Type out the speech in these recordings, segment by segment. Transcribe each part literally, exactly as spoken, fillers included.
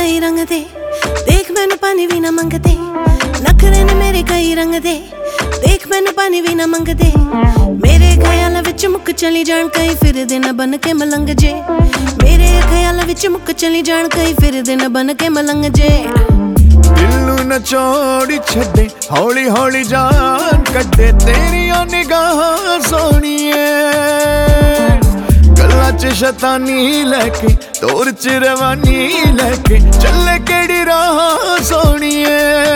कई रंग दे, देख मैनू पानी भी ना मंगदे। नखरे ने मेरे कई रंग दे, देख मैनू पानी भी ना मंगदे। मेरे ख्याल विच मुक चली जान कई फिरदे न बन के मलंग जे। मेरे ख्याल विच मुक चली जान कई फिरदे न बन के मलंग जे। दिल नू नचोड़ी छड्डे हौली हौली जान कड्डे तेरियां निगाहां सोहणीए। गल्लां च शैतानी लैके तोर च रवानी लैके चले केड़ी राह सोहणीए।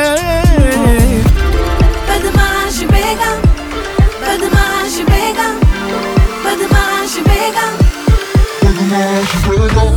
बदमाश बेगम बदमाश बेगम बदमाश बेगम बदमाश बेगम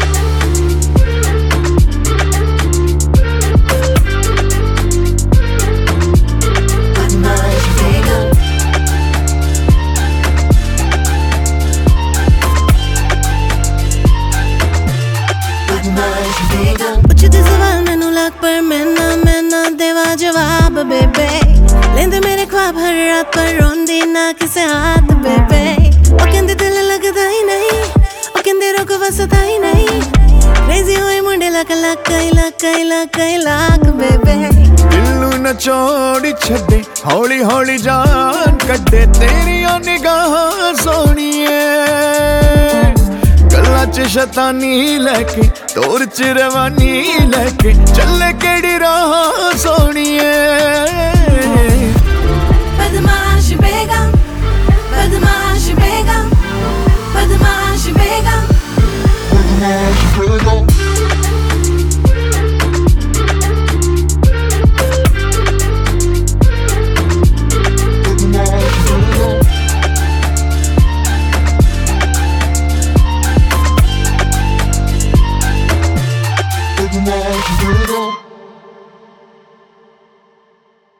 पुछदे सवाल मैनू लाख पर मैं ना मैं ना देवा जवाब बेबे। लेंदे मेरे ख्वाब हर रात पर रोंदी ना किसे हाथ बेबे। ओ कहंदे दिल लगदा ही नहीं, ओ कहंदे रोक वसदा ही नहीं। क्रेजी होए मुंडे लाख लाख कई लाख कई लाख कई लाख बेबे। दिल नू नचोड़ी छड्डे हौली हौली जान कड्डे तेरियां निगाहां सोहणीए। गल्लां च शैतानी लैके तोर च रवानी लैके चले केड़ी राह सोहणीए। बदमाश बेगम बदमाश बेगम बदमाश बेगम बदमाश बेगम Bad man,